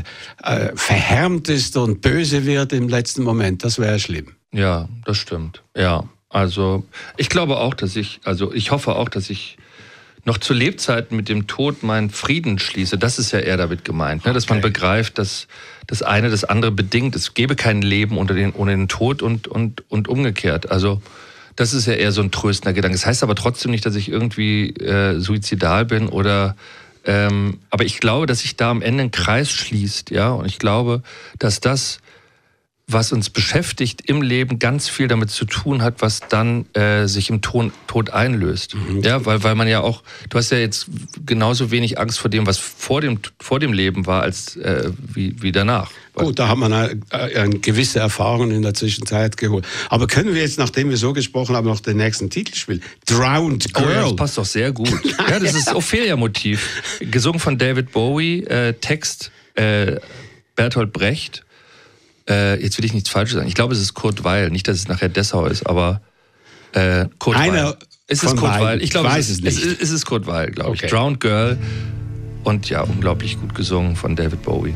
Speaker 2: verhärmt ist und böse wird im letzten Moment, das wäre schlimm.
Speaker 4: Ja, das stimmt. Ja, also ich glaube auch, ich hoffe auch, dass ich noch zu Lebzeiten mit dem Tod meinen Frieden schließe. Das ist ja eher damit gemeint, ne? Dass man begreift, dass das eine das andere bedingt. Es gäbe kein Leben ohne den Tod und umgekehrt. Also das ist ja eher so ein tröstender Gedanke. Das heißt aber trotzdem nicht, dass ich irgendwie suizidal bin oder aber ich glaube, dass sich da am Ende ein Kreis schließt, ja. Und ich glaube, dass das, was uns beschäftigt im Leben, ganz viel damit zu tun hat, was dann sich im Tod einlöst. Ja, weil man ja auch, du hast ja jetzt genauso wenig Angst vor dem, was vor dem Leben war, als wie danach.
Speaker 2: Gut, da haben wir eine gewisse Erfahrung in der Zwischenzeit geholt. Aber können wir jetzt, nachdem wir so gesprochen haben, noch den nächsten Titel spielen? Drowned Girl.
Speaker 4: Oh, ja, das passt doch sehr gut. Ja, das ist Ophelia-Motiv. Gesungen von David Bowie, Text Bertolt Brecht. Jetzt will ich nichts Falsches sagen. Ich glaube, es ist Kurt Weill. Nicht, dass es nachher Dessau ist, aber Kurt Weill. Es ist Kurt Weill. Ich glaube, es ist Kurt Weill, glaube ich. Drowned Girl. Und ja, unglaublich gut gesungen von David Bowie.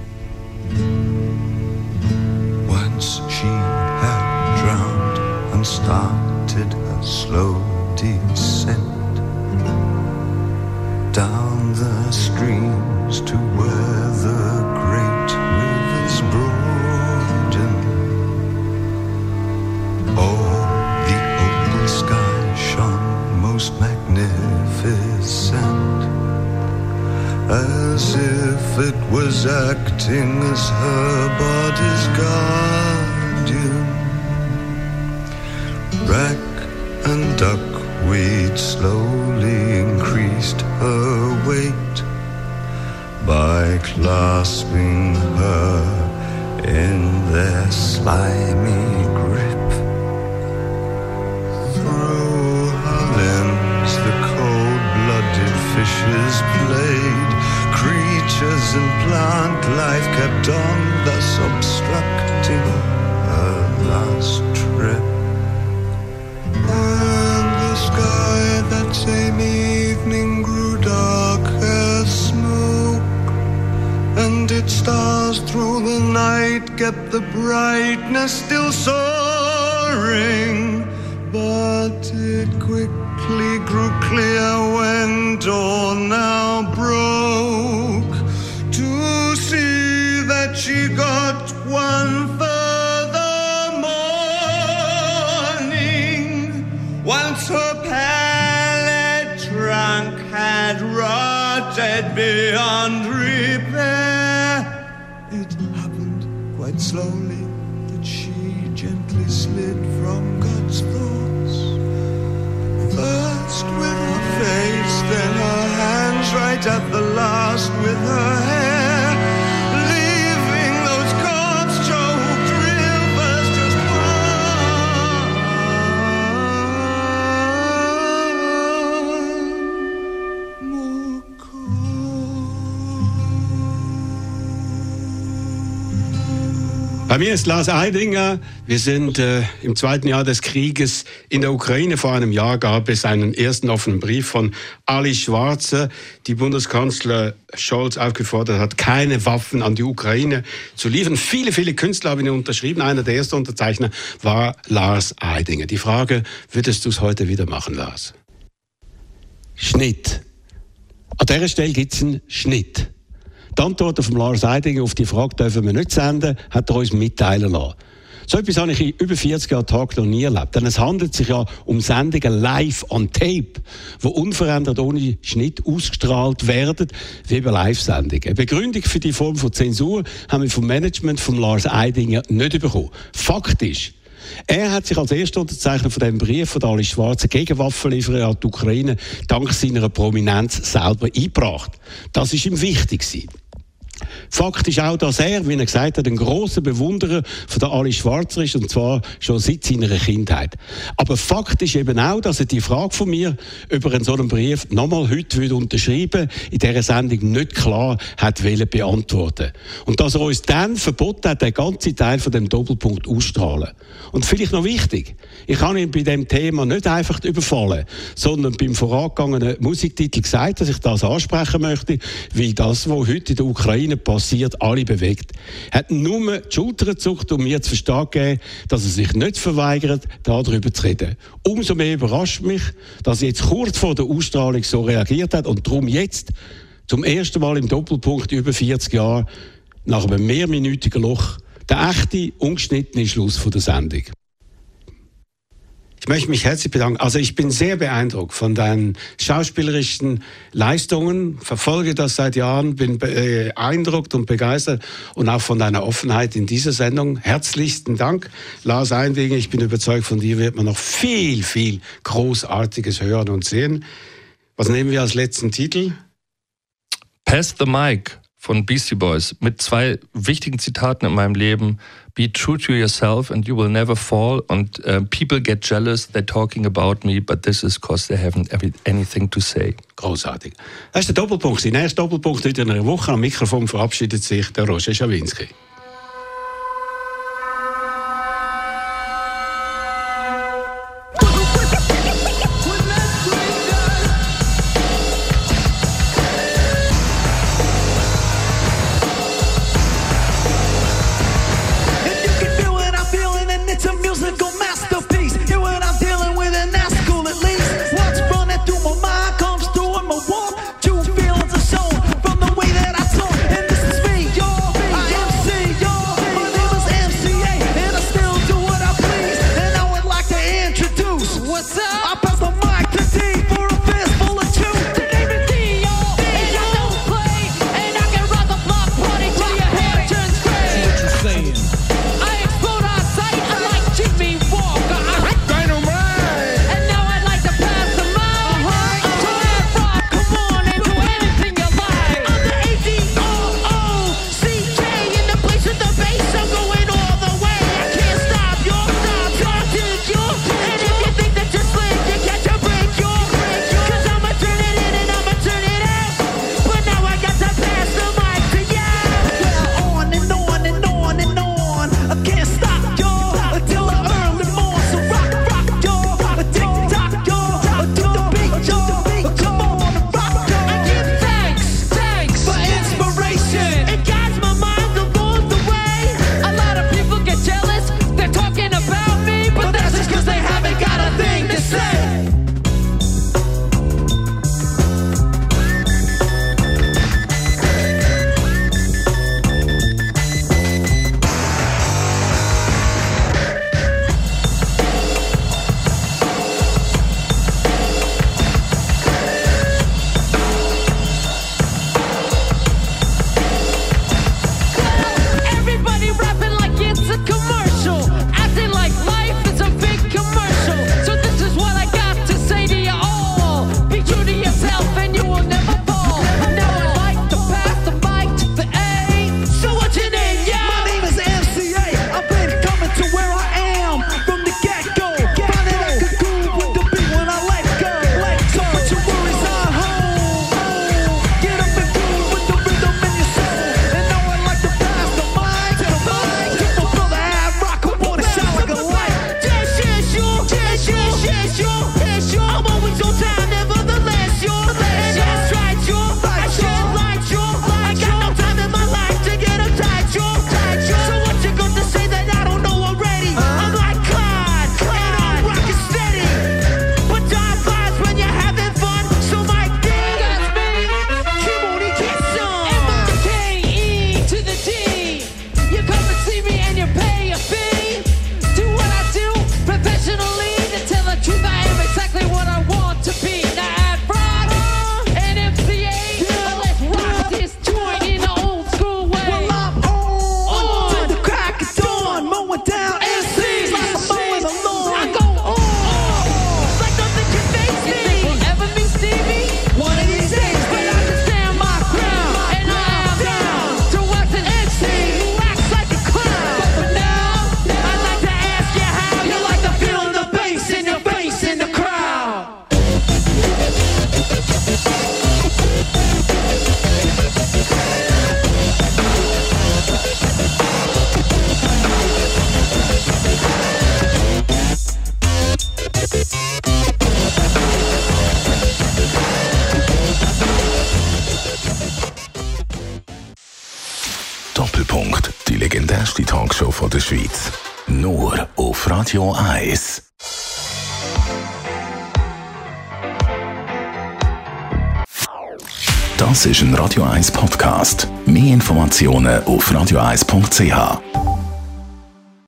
Speaker 3: Once she had drowned and started a slow descent, down the streams to where the great rivers broaden. Oh, the opal sky shone most magnificent, as if it was acting as her body's guardian. Rack and duckweed slowly increased her weight by clasping her in their slimy grip. Through her limbs the cold-blooded fishes played. Creatures and plant life kept on, thus obstructing her last trip. And the sky that same evening grew dark as smoke, and its stars through the night kept the brightness still soaring. But it quickly grew clear when dawn now broke, to see that she got one further morning. Once her pallid trunk had rotted beyond repair, it happened quite slowly that she gently slid from God's thoughts. First with her face, then her hands, right at the last with her hair, leaving those corpse-choked rivers just one more
Speaker 2: Bei mir ist Lars Eidinger. Wir sind im zweiten Jahr des Krieges in der Ukraine. Vor einem Jahr gab es einen ersten offenen Brief von Ali Schwarzer, die Bundeskanzler Scholz aufgefordert hat, keine Waffen an die Ukraine zu liefern. Viele, viele Künstler haben ihn unterschrieben. Einer der ersten Unterzeichner war Lars Eidinger. Die Frage, würdest du es heute wieder machen, Lars? Schnitt. An dieser Stelle gibt es einen Schnitt. Die Antwort von Lars Eidinger auf die Frage, dürfen wir nicht senden, hat er uns mitteilen lassen. So etwas habe ich in über 40 Jahren Tag noch nie erlebt. Denn es handelt sich ja um Sendungen live on tape, die unverändert ohne Schnitt ausgestrahlt werden, wie bei Live-Sendungen. Eine Begründung für die Form von Zensur haben wir vom Management von Lars Eidinger nicht bekommen. Fakt ist, er hat sich als erster Unterzeichner von diesem Brief von Ali Schwarzer gegen Waffenlieferungen an die Ukraine dank seiner Prominenz selber eingebracht. Das war ihm wichtig gewesen. Fakt ist auch, dass er, wie er gesagt hat, ein grosser Bewunderer von der Ali Schwarzer ist, und zwar schon seit seiner Kindheit. Aber Fakt ist eben auch, dass er die Frage von mir über einen solchen Brief nochmal heute unterschreiben in dieser Sendung nicht klar hat beantworten. Und dass er uns dann verboten hat, den ganzen Teil von dem Doppelpunkt ausstrahlen. Und vielleicht noch wichtig, ich habe ihn bei diesem Thema nicht einfach überfallen, sondern beim vorangegangenen Musiktitel gesagt, dass ich das ansprechen möchte, weil das, was heute in der Ukraine passiert, alle bewegt. Er hat nur die Schultern gezuckt, um mir zu verstehen gegeben, dass er sich nicht verweigert, darüber zu reden. Umso mehr überrascht mich, dass er jetzt kurz vor der Ausstrahlung so reagiert hat und darum jetzt zum ersten Mal im Doppelpunkt über 40 Jahre nach einem mehrminütigen Loch der echte, ungeschnittene Schluss von der Sendung. Ich möchte mich herzlich bedanken. Also ich bin sehr beeindruckt von deinen schauspielerischen Leistungen, verfolge das seit Jahren, bin beeindruckt und begeistert und auch von deiner Offenheit in dieser Sendung. Herzlichsten Dank, Lars Eidinger. Ich bin überzeugt, von dir wird man noch viel, viel Großartiges hören und sehen. Was nehmen wir als letzten Titel?
Speaker 4: Pass the Mic von Beastie Boys mit 2 wichtigen Zitaten in meinem Leben. Be true to yourself and you will never fall. Und people get jealous, they're talking about me, but this is because they haven't anything to say.
Speaker 2: Großartig. Das ist der Doppelpunkt. Der nächste Doppelpunkt heute in einer Woche. Am Mikrofon verabschiedet sich der Roger Schawinski.
Speaker 6: Masterpiece. Hear what I'm dealing with, and that's cool at least. What's running through my mind?
Speaker 1: Doppelpunkt, die legendärste Talkshow von der Schweiz. Nur auf Radio 1. Das ist ein Radio 1 Podcast. Mehr Informationen auf radio1.ch.